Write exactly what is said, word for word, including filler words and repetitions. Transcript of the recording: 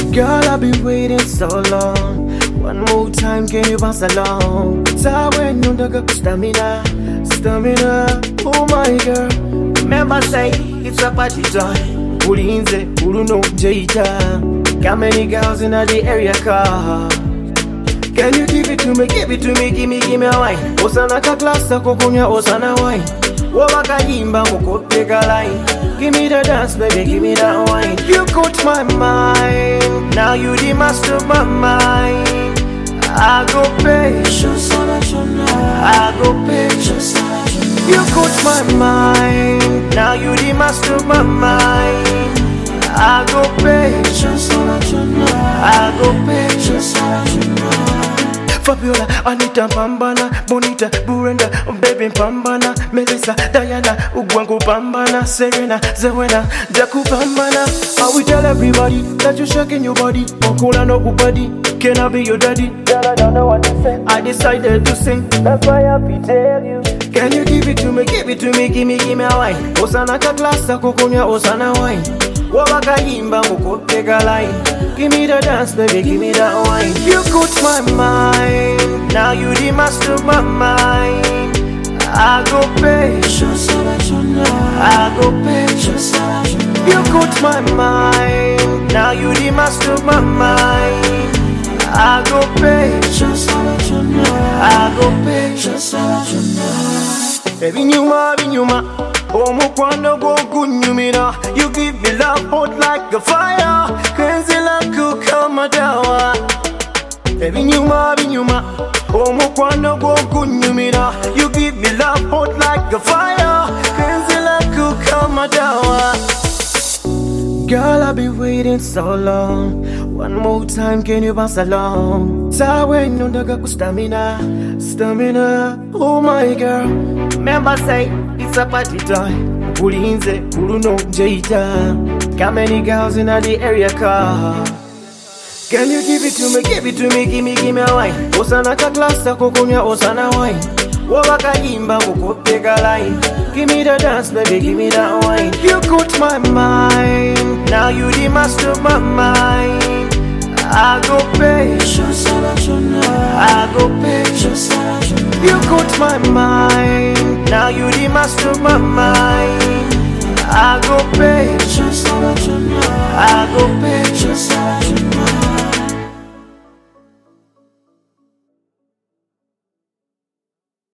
Girl, I've been waiting so long. One more time, can you pass along? Tawe nundaga stamina, stamina. Oh my girl, remember say it's a party time. Ulinze, uluno jeita. Got many girls in the area car. Can you give it to me, give it to me, give me, give me a wine. Osana ka klasa kokunya, osana wine. Wabaka yimba mukoteka line. Give me the dance, baby, give me that wine. You caught my mind, now you the master of my mind. I go pay, I go pay. You caught my mind, now you the master of my mind. I go pay, I go pay. Fabiola, Anita, Pambana, Bonita, Burenda, Baby Pambana, Melissa, Diana, Ugwango Pambana, Serena, Zawena, Jaku Pambana. I will tell everybody that you're shaking your body. Okula no body, can I be your daddy? Girl, I don't know what to say. I decided to sing, that's why I be tell you. Can you give it to me, give it to me, give me, give me a wine. Osana ka klasa kokunya, osana wine. Wabaka yimba mukoteka line. Give me the dance, baby, give me that wine. You caught my mind, now you the master of my mind. I go pay, I go pay. You caught my mind, now you the master of my mind. I go pay, I go pay. Baby nyuma, baby nyuma. Omukwano gwo kunyumira. You give me love hot like a fire. Crazy like kama dawa. Baby nyuma, baby nyuma. Omukwano gwo kunyumira. You give me love hot like a fire. Crazy like kama dawa. Girl, I've been waiting so long. One more time, can you pass along? Tawe nundaga ku stamina, stamina. Oh my girl, remember say it's a party time. Ulinze, uluno jeita. Got many girls in the area car. Can you give it to me, give it to me, give me, give me a wine. Osana ka klasa kokunya, osana wine. Wabaka yimba mukoteka line. Give me the dance, baby, give me that wine. You caught my mind, now you the master of my mind. I go pay, I go pay. You caught my mind, now you the master of my mind. I go pay, I go pay.